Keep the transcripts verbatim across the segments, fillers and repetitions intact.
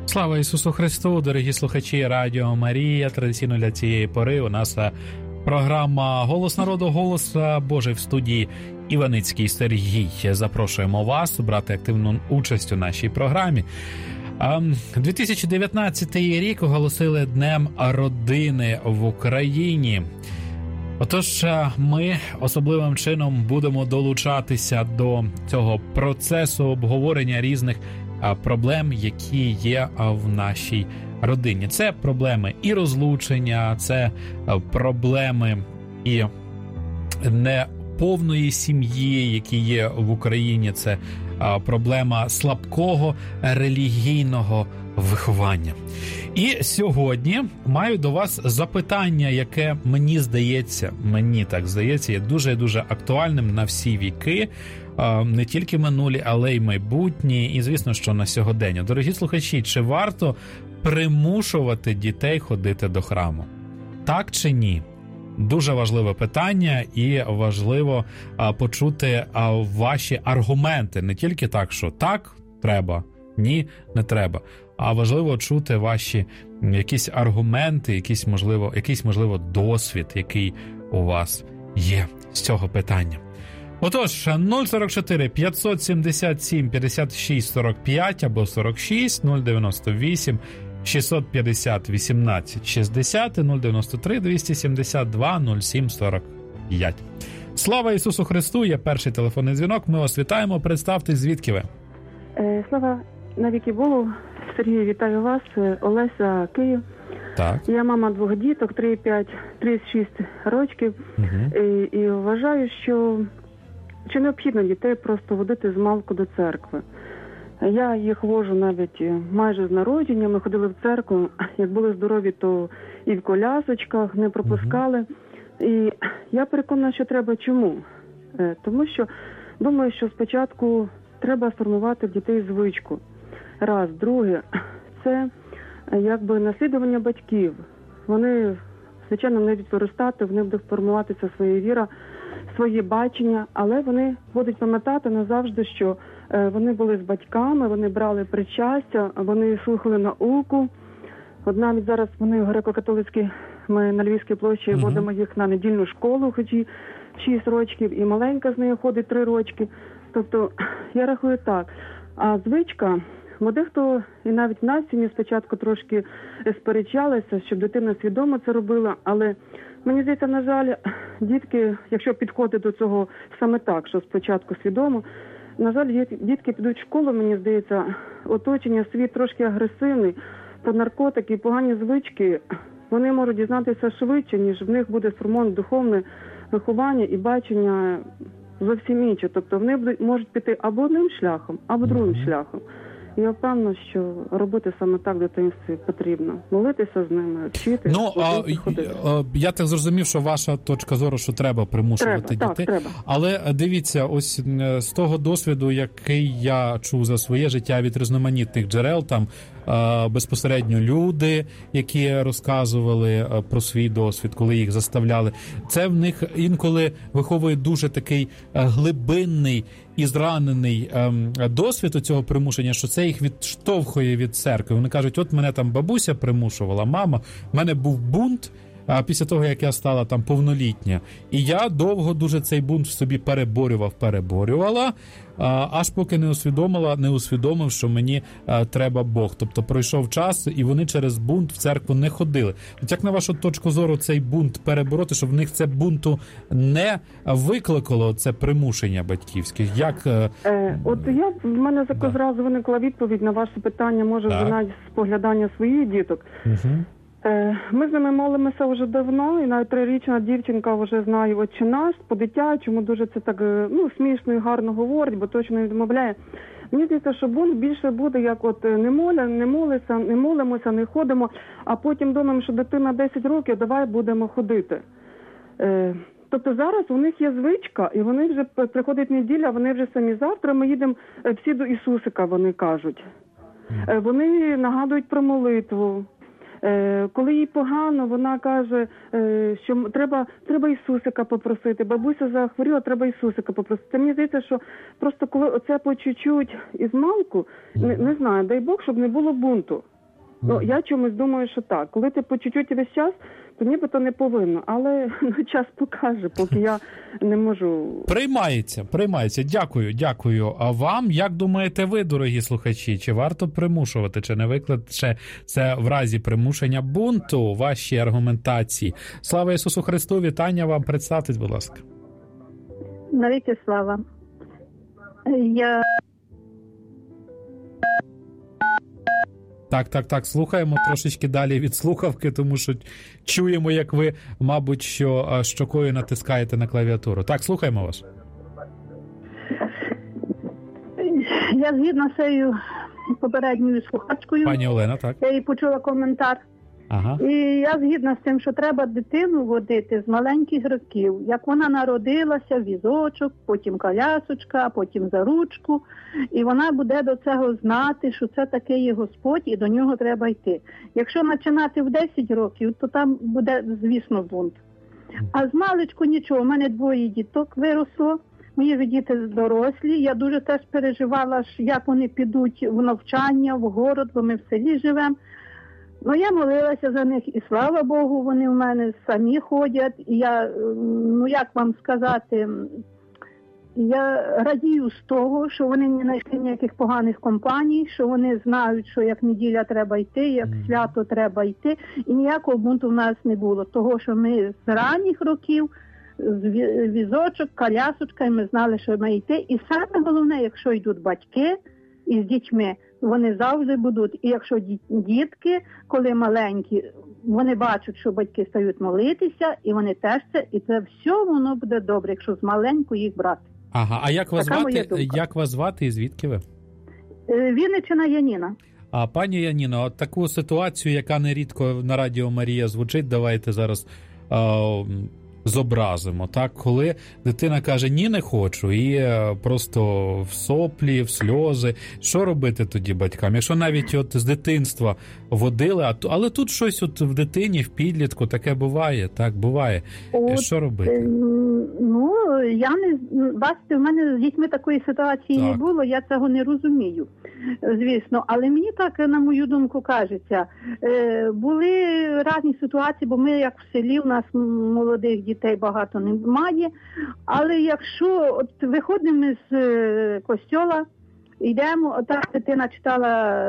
Слава Ісусу Христу, дорогі слухачі Радіо Марія. Традиційно для цієї пори у нас програма «Голос народу», «Голос Божий» в студії Іваницький Сергій. Запрошуємо вас брати активну участь у нашій програмі. дві тисячі дев'ятнадцятий рік оголосили Днем родини в Україні. Отож, ми особливим чином будемо долучатися до цього процесу обговорення різних проблем, які є в нашій родині. Це проблеми і розлучення, це проблеми і неповної сім'ї, які є в Україні, це проблема слабкого релігійного виховання. І сьогодні маю до вас запитання, яке мені здається, мені так здається, є дуже-дуже актуальним на всі віки, не тільки минулі, але й майбутні, і, звісно, що на сьогодення. Дорогі слухачі, чи варто примушувати дітей ходити до храму? Так чи ні? Дуже важливе питання, і важливо почути ваші аргументи. Не тільки так, що так, треба, ні, не треба. А важливо чути ваші якісь аргументи, якийсь, можливо, якийсь, можливо, досвід, який у вас є з цього питання. Отож, нуль сорок чотири п'ятсот сімдесят сім п'ятдесят шість сорок п'ять або сорок шість, нуль дев'яносто вісім шістсот п'ятдесят вісімнадцять шістдесят, нуль дев'яносто три двісті сімдесят два нуль сім сорок п'ять. Слава Ісусу Христу, є перший телефонний дзвінок, ми вас вітаємо, представтесь, звідки ви? Е, слава навіки Богу, Сергій, вітаю вас, Олеся, Київ. Так. Я мама двох діток, три, п'ять, три, шість років, угу. і, і вважаю, що чи необхідно дітей просто водити з малку до церкви. Я їх вожу навіть майже з народження, ми ходили в церкву, як були здорові, то і в колясочках не пропускали. Uh-huh. І я переконана, що треба чому? Тому що думаю, що спочатку треба сформувати в дітей звичку. Раз. Друге, це якби наслідування батьків. Вони, звичайно, не будуть виростати, в них буде формуватися своя віра, своє бачення, але вони будуть пам'ятати назавжди, що вони були з батьками, вони брали причастя, вони слухали науку. От навіть зараз вони греко-католицькі, ми на Львівській площі uh-huh. водимо їх на недільну школу, хоч і шість років, і маленька з нею ходить три рочки. Тобто, я рахую так. А звичка, бо дехто, і навіть в нас сім'ї спочатку трошки сперечалися, щоб дитина свідомо це робила, але мені здається, на жаль, дітки, якщо підходить до цього саме так, що спочатку свідомо, на жаль, дітки підуть в школу, мені здається, оточення, світ трошки агресивний, про наркотики, погані звички, вони можуть дізнатися швидше, ніж в них буде сформоване духовне виховання і бачення зовсім інше. Тобто вони можуть піти або одним шляхом, або другим mm-hmm. шляхом. Я впевнена, що робити саме так в дитинстві потрібно. Молитися з ними, вчити. Ну, а, а, я так зрозумів, що ваша точка зору, що треба примушувати треба, дітей. Так, треба. Але дивіться, ось з того досвіду, який я чув за своє життя від різноманітних джерел, там безпосередньо люди, які розказували про свій досвід, коли їх заставляли. Це в них інколи виховує дуже такий глибинний і зранений ем, досвід у цього примушення, що це їх відштовхує від церкви. Вони кажуть, от мене там бабуся примушувала, мама, в мене був бунт, а після того, як я стала там повнолітня. І я довго дуже цей бунт в собі переборював, переборювала, аж поки не усвідомила, не усвідомив, що мені а, треба Бог. Тобто пройшов час, і вони через бунт в церкву не ходили. От як на вашу точку зору цей бунт перебороти, щоб в них це бунту не викликало, це примушення батьківське? Як... Е, от я, в мене да. зразу виникла відповідь на ваше питання, може, навіть з поглядання своїх діток. Угу. Ми з ними молимося вже давно, і навіть трирічна дівчинка вже знає «Отче наш», по-дитячому дуже це так ну, смішно і гарно говорить, бо точно не відмовляє. Мені здається, що бунт більше буде, як от не моля, не молися, не молимося, не ходимо, а потім думаємо, що дитина десять років, давай будемо ходити. Тобто зараз у них є звичка, і вони вже приходить неділя, вони вже самі завтра, ми їдемо всі до Ісусика, вони кажуть. Вони нагадують про молитву. Коли їй погано, вона каже, що треба, треба Ісусика попросити. Бабуся захворіла, треба Ісусика попросити. Мені здається, що просто коли оце по чуть-чуть із малку, не, не знаю, дай Бог, щоб не було бунту. Ну, я чомусь думаю, що так. Коли ти по чуть-чуть весь час, то нібито не повинно. Але ну, час покаже, поки я не можу... Приймається, приймається. Дякую, дякую. А вам, як думаєте ви, дорогі слухачі, чи варто примушувати, чи не викличе це в разі примушення бунту ваші аргументації? Слава Ісусу Христу, вітання вам. Представтесь, будь ласка. Навіки слава. Я... Так, так, так, слухаємо трошечки далі від слухавки, тому що чуємо, як ви, мабуть, що щокою натискаєте на клавіатуру. Так, слухаємо вас. Я згідна з цією попередньою слухачкою. Пані Олена, так. Я їй почула коментар. Ага. І я згідна з тим, що треба дитину водити з маленьких років. Як вона народилася, візочок, потім колясочка, потім за ручку. І вона буде до цього знати, що це таке є Господь, і до нього треба йти. Якщо починати в десять років, то там буде, звісно, бунт. А з маличку нічого. У мене двоє діток виросло. Мої ж діти дорослі. Я дуже теж переживала, як вони підуть в навчання, в город, бо ми в селі живемо. Ну, я молилася за них, і слава Богу, вони в мене самі ходять. І я, ну як вам сказати, я радію з того, що вони не знайшли ніяких поганих компаній, що вони знають, що як неділя треба йти, як свято треба йти. І ніякого бунту в нас не було. Того, що ми з ранніх років, з візочок, колясочка, і ми знали, що ми йти. І саме головне, якщо йдуть батьки із дітьми, вони завжди будуть. І якщо дітки, коли маленькі, вони бачать, що батьки стають молитися, і вони теж це, і це все воно буде добре, якщо з маленьку їх брати. Ага, а як вас звати, як вас звати і звідки ви? Вінниччина Яніна. А пані Яніно, от таку ситуацію, яка нерідко на Радіо Марія звучить, давайте зараз е- зобразимо, так, коли дитина каже «ні, не хочу» і просто в соплі, в сльози. Що робити тоді батькам? Якщо навіть от з дитинства водили, але тут щось от в дитині, в підлітку таке буває, так, буває. От, що робити? Ну, я не, бачите, в мене з дітьми такої ситуації так. не було, я цього не розумію, звісно. Але мені так, на мою думку, кажеться, були різні ситуації, бо ми, як в селі, у нас молодих дітей дітей багато немає, але якщо от виходимо з костьола, йдемо, отак дитина читала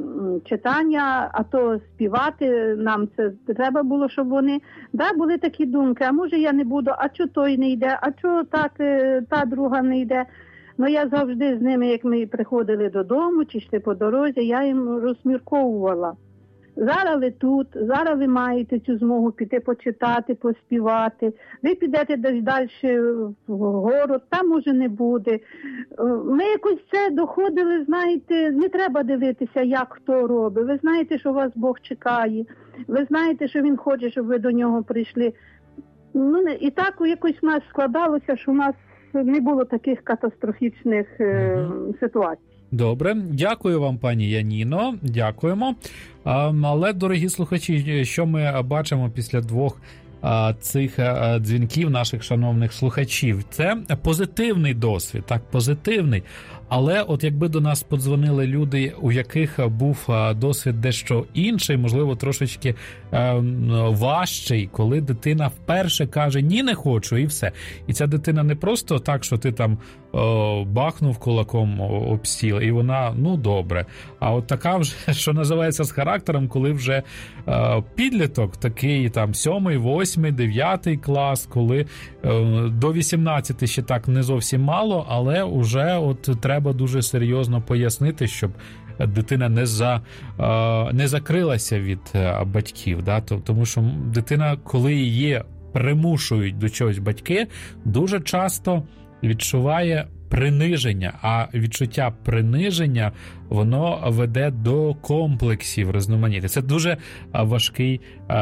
читання, а то співати нам це треба було, щоб вони, да, були такі думки, а може я не буду, а чого той не йде, а чого так, та друга не йде. Ну я завжди з ними, як ми приходили додому, чи йшли по дорозі, я їм розмірковувала. Зараз ви тут, зараз ви маєте цю змогу піти почитати, поспівати. Ви підете десь далі в город, там може не буде. Ми якось це доходили, знаєте, не треба дивитися, як хто робить. Ви знаєте, що вас Бог чекає. Ви знаєте, що Він хоче, щоб ви до нього прийшли. Ну, і так якось в нас складалося, що в нас не було таких катастрофічних е, ситуацій. Добре, дякую вам, пані Яніно, дякуємо. Але, дорогі слухачі, що ми бачимо після двох цих дзвінків наших шановних слухачів? Це позитивний досвід, так, позитивний. Але от якби до нас подзвонили люди, у яких був досвід дещо інший, можливо, трошечки е, важчий, коли дитина вперше каже «ні, не хочу» і все. І ця дитина не просто так, що ти там е, бахнув кулаком об стіл, і вона, ну, добре. А от така вже, що називається, з характером, коли вже е, підліток, такий там сьомий, восьмий, дев'ятий клас, коли е, до вісімнадцяти ще так не зовсім мало, але вже от треба Треба дуже серйозно пояснити, щоб дитина не за не закрилася від батьків, да? Тому що дитина, коли її примушують до чогось батьки, дуже часто відчуває приниження, а відчуття приниження, воно веде до комплексів різноманітних. Це дуже важкий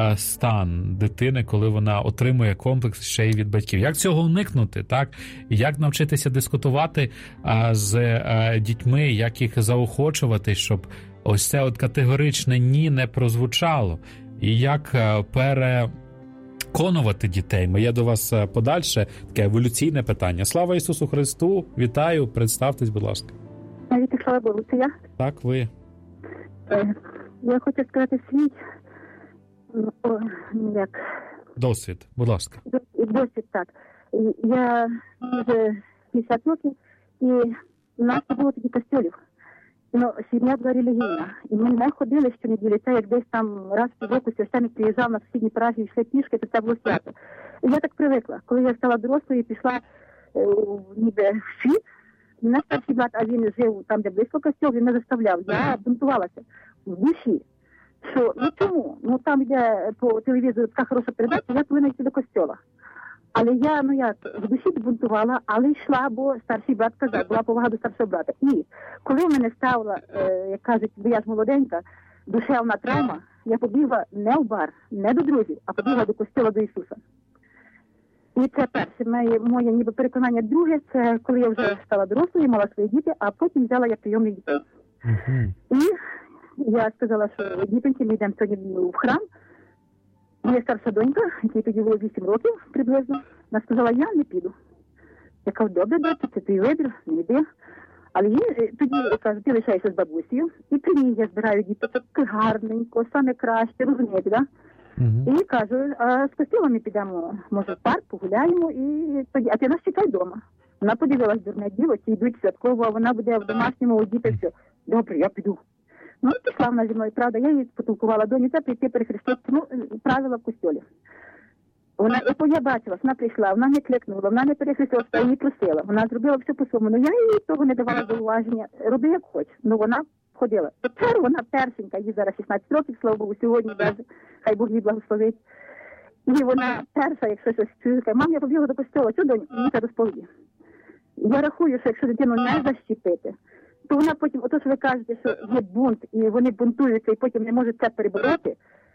стан дитини, коли вона отримує комплекс ще й від батьків. Як цього уникнути, так? Як навчитися дискутувати з дітьми, як їх заохочувати, щоб ось це от категоричне «ні» не прозвучало? І як пере... Конувати дітей. Моє до вас подальше таке еволюційне питання. Слава Ісусу Христу! Вітаю! Представтесь, будь ласка. Слава Богу, це я? Так, ви. Я хочу сказати свій о, як Досвід, будь ласка. досвід, так. Я вже п'ятдесят років, і в нас не було тоді костюлів. Ну, сім'я була релігійна. І ми не ходили щонеділі. Це як десь там раз в року священник приїжджав на сусідні парафії, йшли пішки, то це було свято. І я так привикла. Коли я стала дорослою і пішла е, ніби в світ, мене старший брат, а він жив там, де близько костюл, він не заставляв. Я бунтувалася в душі. Що, ну чому? Ну там йде по телевізору така хороша передача, я повинна йти до костюла. Але я, ну як, в душі бунтувала, але йшла, бо старший брат казав, була повага до старшого брата. І коли в мене ставила, е, як кажуть, бо я ж молоденька, душевна травма, я побігла не в бар, не до друзів, а побігла до костюла до Ісуса. І це перше, моє, моє ніби переконання. Друге, це коли я вже стала дорослою, мала свої діти, а потім взяла я прийомних дітей. Uh-huh. І я сказала, що дітеньки, ми йдемо сьогодні в храм. Моя старша донька, якій тоді було вісім років приблизно, вона сказала, я не піду. Я кажу, добре, добре, це твій вибір, не йди. Але їй тоді, кажу, ти лишаєшся з бабусею, і при ній я збираю діток гарненько, саме краще, розумієте, так? Да? Uh-huh. І кажу, а з костюла ми підемо, може, в парк, погуляємо, і тоді, а ти нас чекай вдома. Вона подивилась, дурне діло, ці йдуть святково, а вона буде в домашньому одіти, все. Добре, я піду. Ну, пішла вона зі мною, правда, я її потолкувала, доні, це прийти перехрестити, ну, правила в костюлі. Вона, я бачила, вона прийшла, вона не кликнула, вона не перехрестилася, я її просила. Вона зробила все по-своєму, ну я їй того не давала зауваження, роби як хоч. Ну, вона ходила. Тепер вона першенька, їй зараз шістнадцять років, слава Богу, сьогодні навіть, хай Бог їй благословить. І вона перша, якщо щось чує, каже, мам, я побігла до костюла, що, донь, мені це розповіді. Я рахую, що якщо дитину не защепити, то вона потім, ото що ви кажете, що є бунт, і вони бунтуються, і потім не можуть це перебороти,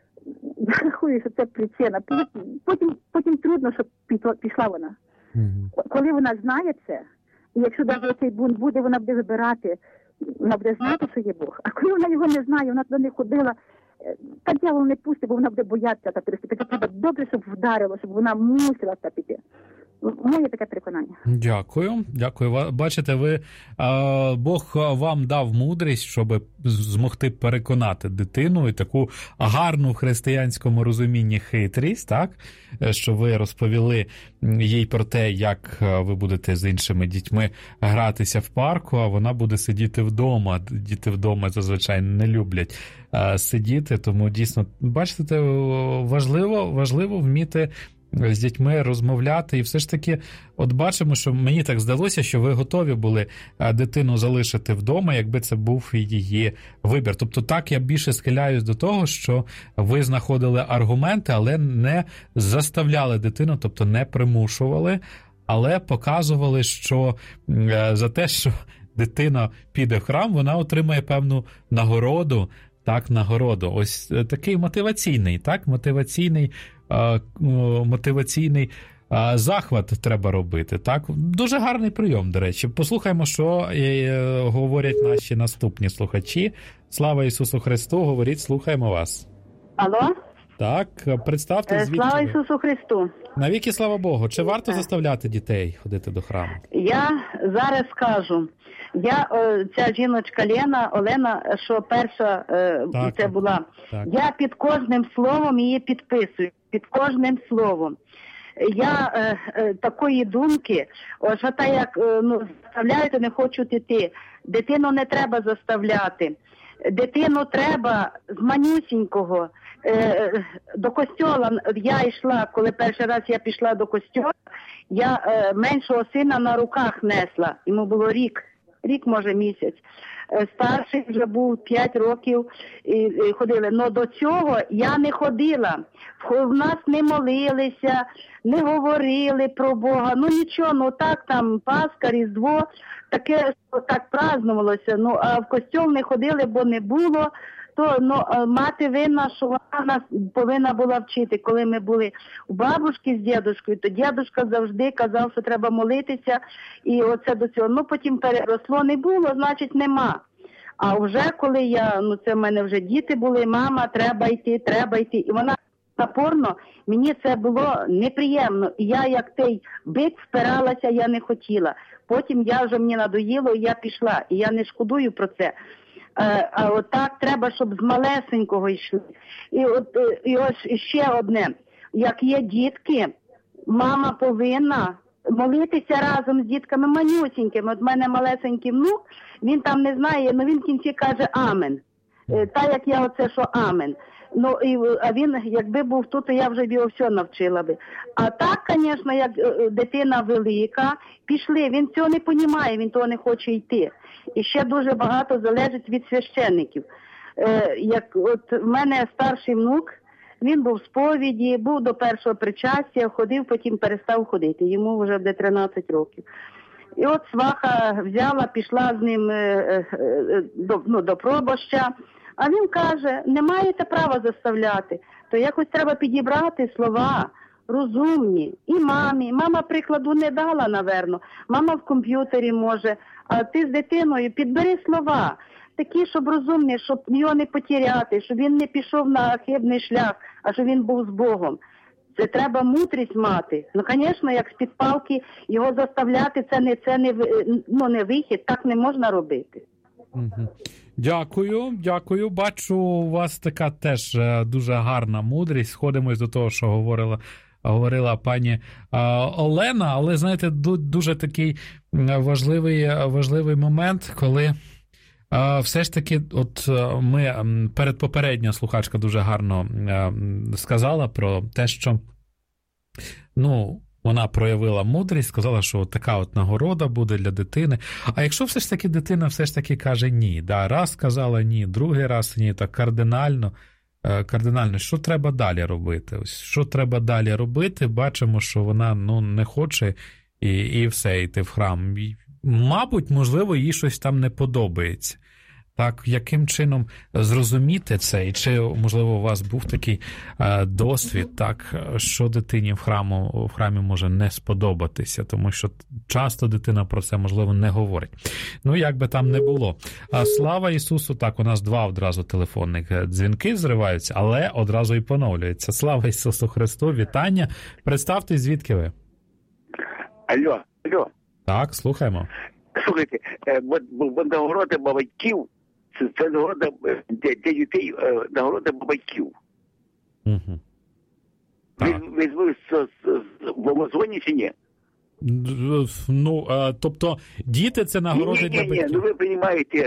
я рахую, що це причина. Потім, потім трудно, щоб пішла вона. Mm-hmm. Коли вона знає це, і якщо навіть цей бунт буде, вона буде вибирати, вона буде знати, що є Бог. А коли вона його не знає, вона туди не ходила, та дьявол не пустить, бо вона буде боятися та переступити. Треба добре, щоб вдарило, щоб вона мусила та піти. Моє таке переконання. Дякую. Дякую. Бачите, ви, Бог вам дав мудрість, щоб змогти переконати дитину і таку гарну в християнському розумінні хитрість, так? Що ви розповіли їй про те, як ви будете з іншими дітьми гратися в парку, а вона буде сидіти вдома. Діти вдома зазвичай не люблять сидіти, тому дійсно, бачите, важливо, важливо вміти з дітьми розмовляти, і все ж таки, от бачимо, що мені так здалося, що ви готові були дитину залишити вдома, якби це був її вибір. Тобто так я більше схиляюсь до того, що ви знаходили аргументи, але не заставляли дитину, тобто не примушували, але показували, що за те, що дитина піде в храм, вона отримає певну нагороду, так, нагороду. Ось такий мотиваційний, так, мотиваційний мотиваційний захват треба робити. Так? Дуже гарний прийом, до речі. Послухаємо, що говорять наші наступні слухачі. Слава Ісусу Христу, говоріть, слухаємо вас. Алло? Так, представте, звідки Слава ви? Ісусу Христу. Навіки слава Богу. Чи варто заставляти дітей ходити до храму? Я зараз скажу. Я, ця жіночка Лена, Олена, що перша так, це була, так. Я під кожним словом її підписую, під кожним словом. Я е, е, такої думки, о, що та як е, ну, заставляють, не хочуть іти. Дитину не треба заставляти. Дитину треба з манюсінького. Е, до костьола я йшла, коли перший раз я пішла до костьола, я е, меншого сина на руках несла, йому було рік. Рік, може, місяць. Старший вже був п'ять років і, і ходили. Но до цього я не ходила. В нас не молилися, не говорили про Бога. Ну нічого, ну так там Пасха, Різдво, таке так празднувалося. Ну а в костьол не ходили, бо не було. То ну, мати винна, що вона нас повинна була вчити. Коли ми були у бабушки з дідушкою, то дідушка завжди казав, що треба молитися, і оце до цього. Ну, потім переросло, не було, значить нема. А вже коли я, ну це в мене вже діти були, мама, треба йти, треба йти. І вона напорно, мені це було неприємно. І я, як той бик, впиралася, я не хотіла. Потім я вже, мені надоїло, і я пішла. І я не шкодую про це. А, а отак треба, щоб з малесенького йшли. І от і ось ще одне. Як є дітки, мама повинна молитися разом з дітками манюсінькими. От в мене малесенький внук, він там не знає, але він в кінці каже амен. Та як я оце, що амен. Ну, і, а він, якби був тут, то я вже б його все навчила би. А так, звісно, як дитина велика, пішли, він цього не розуміє, він того не хоче йти. І ще дуже багато залежить від священників. Е, як от в мене старший внук, він був в сповіді, був до першого причастя, ходив, потім перестав ходити. Йому вже буде тринадцять років. І от сваха взяла, пішла з ним е, е, до, ну, до пробоща. А він каже, не маєте права заставляти, то якось треба підібрати слова розумні. І мамі. Мама прикладу не дала, наверно. Мама в комп'ютері може, а ти з дитиною підбери слова. Такі, щоб розумні, щоб його не потеряти, щоб він не пішов на хибний шлях, а щоб він був з Богом. Це треба мудрість мати. Ну, звісно, як з-під палки його заставляти, це не, це не, ну, не вихід, так не можна робити. Угу. Дякую, дякую. Бачу, у вас така теж дуже гарна мудрість. Сходимось до того, що говорила, говорила пані Олена, але, знаєте, дуже такий важливий, важливий момент, коли все ж таки, от ми, передпопередня слухачка дуже гарно сказала про те, що, ну, вона проявила мудрість, сказала, що така от нагорода буде для дитини. А якщо все ж таки дитина все ж таки каже ні, да, раз сказала ні, другий раз ні, так кардинально, кардинально, що треба далі робити? Ось, що треба далі робити? Бачимо, що вона, ну, не хоче і, і все, йти в храм. І, мабуть, можливо, їй щось там не подобається. Так, яким чином зрозуміти це? І чи, можливо, у вас був такий е, досвід, так, що дитині в, храму, в храмі може не сподобатися, тому що часто дитина про це, можливо, не говорить. Ну, як би там не було. А слава Ісусу, так, у нас два одразу телефонних дзвінки зриваються, але одразу і поновлюються. Слава Ісусу Христу, вітання. Представте, звідки ви? Алло, алло. Так, слухаємо. Слухайте, нагорода батьків, це, це нагорода для, для дітей, нагорода батьків. Угу. Ви, ви, ви в Амазоні чи ні? Ну, а, тобто, діти це нагорода ні, ні, для ні, батьків? Ну ви розумієте,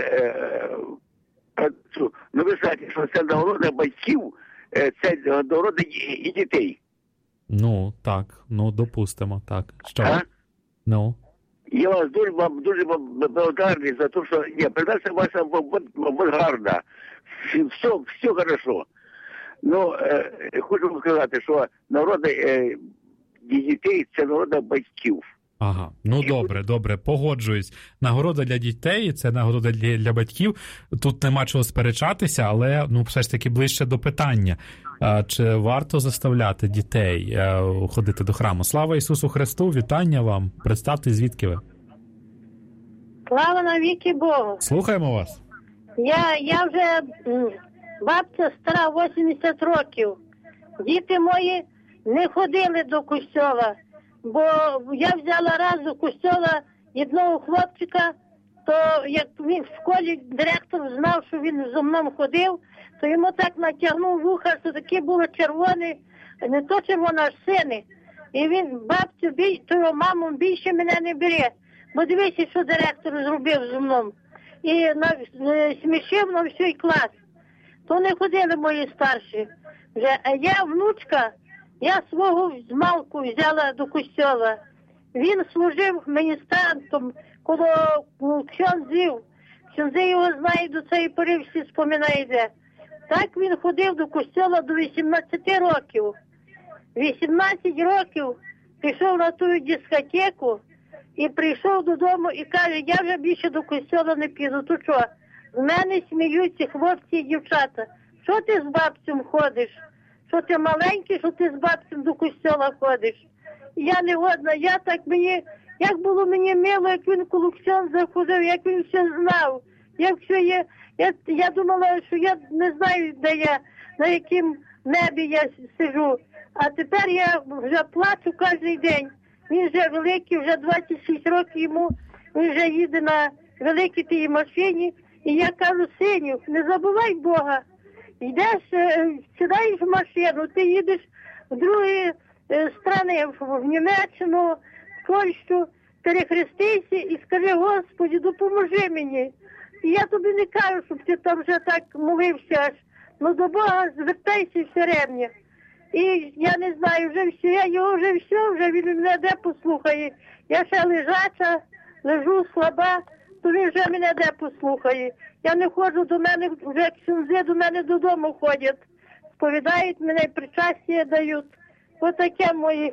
е, ну ви знаєте, що це нагорода батьків, це нагорода і дітей. Ну, так, ну, допустимо, так. Що? А? Ну. Я вас дуже вам дуже вам благодарний за те, що ні, передача ваша була гарна. Все, все хорошо. Ну, е, хочу вам сказати, що нагорода е, дітей – це нагорода батьків. Ага, ну добре, добре, погоджуюсь. Нагорода для дітей, це нагорода для, для батьків. Тут нема чого сперечатися, але, ну, все ж таки ближче до питання. А, чи варто заставляти дітей а, ходити до храму? Слава Ісусу Христу, вітання вам. Представте, звідки ви? Слава навіки Богу. Слухаємо вас. Я, я вже бабця стара, вісімдесят років. Діти мої не ходили до костьола. Бо я взяла раз до костьола одного хлопчика, то як він в школі директор знав, що він зо мною ходив, то йому так натягнув вуха, що такі було червоне, не то червоне, аж сине. І він, бабцю, бій, то його маму більше мене не бере. Бо дивися, що директор зробив зо мною. І на, смішив на всій клас. То не ходили мої старші. Вже, а я внучка, я свого змалку взяла до костьола. Він служив міністрантом коло ксьонзів. Ксьонзи його знають, до цієї пори всі споминають. Так він ходив до костьола до вісімнадцяти років. вісімнадцять років пішов на ту дискотеку і прийшов додому і каже, я вже більше до костьола не піду. То що? З мене сміються хлопці і дівчата. Що ти з бабцем ходиш? Що ти маленький, що ти з бабцем до костьола ходиш? Я не годна, я так мені, як було мені мило, як він коло ксьондза ходив, як він все знав, як все є. Я, я думала, що я не знаю, де я, на яким небі я сижу. А тепер я вже плачу кожен день. Він вже великий, вже двадцять шість років йому, він вже їде на великій тій машині. І я кажу, синю, не забувай Бога. Йдеш, сідаєш в машину, ти їдеш в другі страни, в Німеччину, в Польщу, перехрестися і скажи, Господи, допоможи мені. І я тобі не кажу, щоб ти там вже так молився аж. Ну до Бога звертайся все рівно. І я не знаю, вже все, я його вже все, вже він мене де послухає. Я ще лежача, лежу слаба, то він вже мене де послухає. Я не ходжу до мене, вже ксюнзи до мене додому ходять. Сповідають мене, причастя дають. Отаке мої.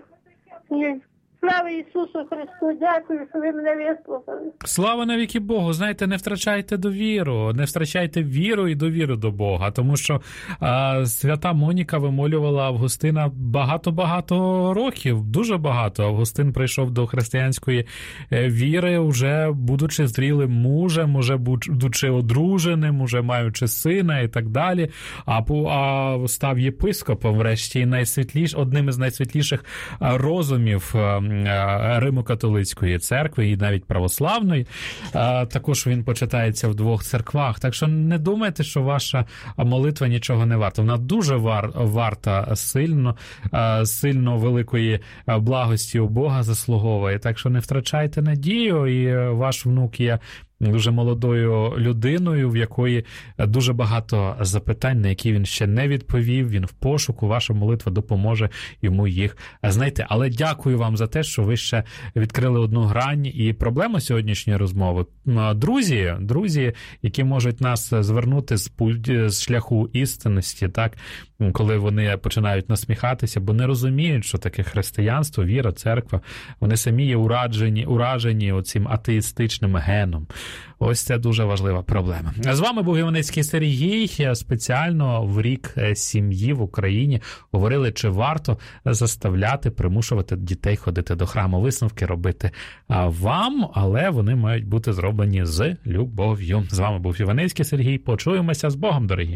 Слава Ісусу Христу, дякую, що ви мене вислухали. Слава навіки Богу. Знаєте, не втрачайте довіру, не втрачайте віру і довіру до Бога, тому що а, свята Моніка вимолювала Августина багато-багато років, дуже багато. Августин прийшов до християнської віри, вже будучи зрілим мужем, уже будучи одруженим, уже маючи сина і так далі, а, а став єпископом, врешті, найсвітліш, одним із найсвітліших розумів Римо-католицької церкви і навіть православної. Також він почитається в двох церквах. Так що не думайте, що ваша молитва нічого не варта. Вона дуже вар, варта сильно, сильно великої благості у Бога заслуговує. Так що не втрачайте надію, і ваш внук є дуже молодою людиною, в якої дуже багато запитань, на які він ще не відповів, він в пошуку, ваша молитва допоможе йому їх знайти. Але дякую вам за те, що ви ще відкрили одну грань і проблему сьогоднішньої розмови. Друзі, друзі, які можуть нас звернути з, з шляху істинності, так, коли вони починають насміхатися, бо не розуміють, що таке християнство, віра, церква, вони самі є уражені, уражені оцим атеїстичним геном. Ось це дуже важлива проблема. З вами був Іваницький Сергій. Спеціально в рік сім'ї в Україні говорили, чи варто заставляти, примушувати дітей ходити до храму. Висновки робити вам, але вони мають бути зроблені з любов'ю. З вами був Іваницький Сергій. Почуємося. З Богом, дорогі.